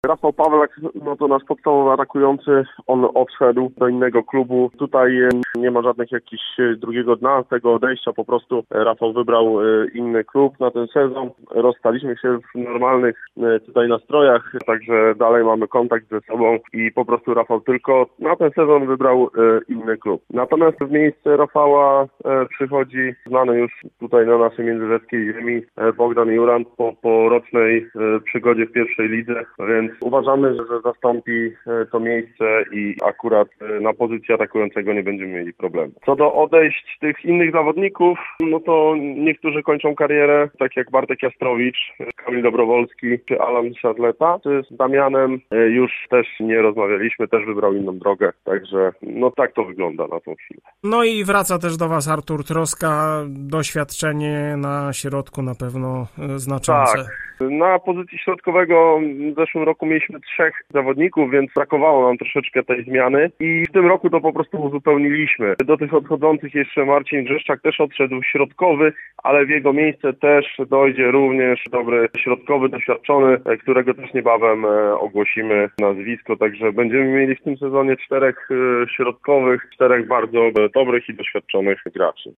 Rafał Pawlak, no to nasz podstawowy atakujący, on odszedł do innego klubu. Tutaj nie ma żadnych jakichś drugiego dna tego odejścia, po prostu Rafał wybrał inny klub na ten sezon. Rozstaliśmy się w normalnych tutaj nastrojach, także dalej mamy kontakt ze sobą i po prostu Rafał tylko na ten sezon wybrał inny klub. Natomiast w miejsce Rafała przychodzi znany już tutaj na naszej międzyrzeckiej ziemi Bogdan Jurand po rocznej przygodzie w pierwszej lidze, więc uważamy, że zastąpi to miejsce i akurat na pozycji atakującego nie będziemy mieli problemu. Co do odejść tych innych zawodników, no to niektórzy kończą karierę, tak jak Bartek Jastrowicz, Kamil Dobrowolski czy Alan Szadleta. Z Damianem już też nie rozmawialiśmy, też wybrał inną drogę, także no tak to wygląda na tą chwilę. No i wraca też do Was Artur Troska, doświadczenie na środku na pewno znaczące. Tak. Na pozycji środkowego w zeszłym roku mieliśmy 3 zawodników, więc brakowało nam troszeczkę tej zmiany i w tym roku to po prostu uzupełniliśmy. Do tych odchodzących jeszcze Marcin Grzeszczak też odszedł środkowy, ale w jego miejsce też dojdzie również dobry środkowy, doświadczony, którego też niebawem ogłosimy nazwisko, także będziemy mieli w tym sezonie 4 środkowych, 4 bardzo dobrych i doświadczonych graczy.